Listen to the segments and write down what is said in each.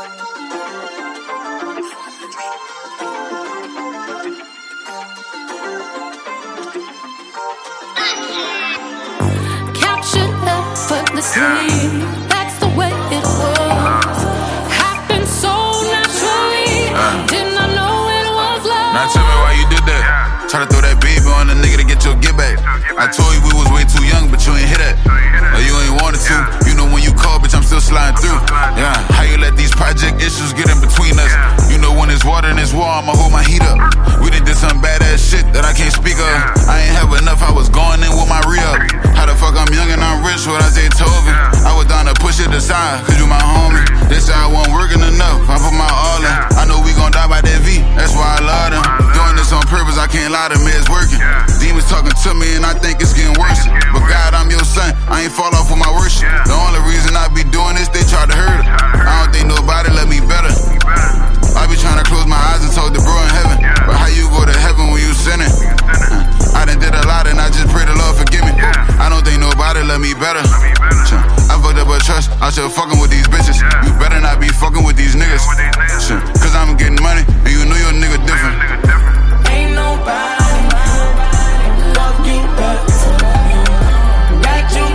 Captured effortlessly, that's the way it was. Happened so naturally, did not know it was love. Now tell me why you did that. Try to throw that baby on a nigga to get your get back. I told you we was way too young, but you ain't hit that. Or you ain't wanted to. You know when you call, bitch, I'm still sliding through. Yeah, how you let these project issues get in between us? You know when it's water in this wall, I'ma hold my heat up. We done did some badass shit that I can't speak of. I ain't have enough, I was going in with my re-up. How the fuck I'm young and I'm rich, what I say Tovin. I was down to push it aside, cause you my homie. They say I wasn't working enough, I put my all in. I know we gon' die by that V, that's why I love them. Doing this on purpose, I can't lie to me, it's working. Demons talking to me and I think it's getting worse. But God, I'm your son, I ain't fall off with my worship. The only reason I be doing this, they try to hurt it. I don't think nobody let me better. I be trying to close my eyes and talk to bro in heaven. But how you go to heaven when you sinning? I done did a lot and I just pray the Lord forgive me. I don't think nobody let me better. I fucked up a trust, I still fucking with these bitches. You better not be fucking with these niggas. Cause I'm getting money and you know your nigga different. Ain't nobody fuck you better. Got you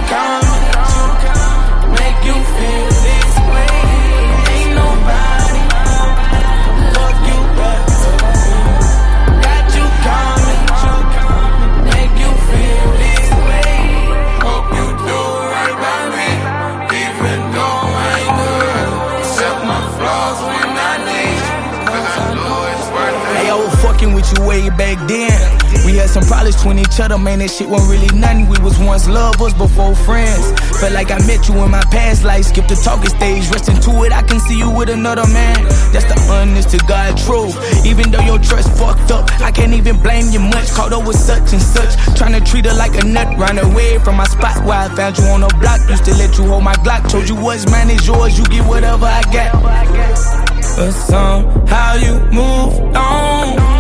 coming, make you feel this way. Ain't nobody fuck you better. Got you coming, make you feel this way. Hope you do right by me, even though I ain't good. Accept my flaws when I need you, cause I know it's worth it. Hey, I was fucking with you way back then. We had some problems between each other, man, that shit wasn't really nothing. We was once lovers before friends. Felt like I met you in my past life, skipped the talking stage, rest into it, I can see you with another man. That's the honest to God truth. Even though your trust fucked up, I can't even blame you much. Caught up with such and such, trying to treat her like a nut. Run away from my spot where I found you on the block. Used to let you hold my Glock, told you what's mine is yours, you get whatever I got. But somehow you moved on.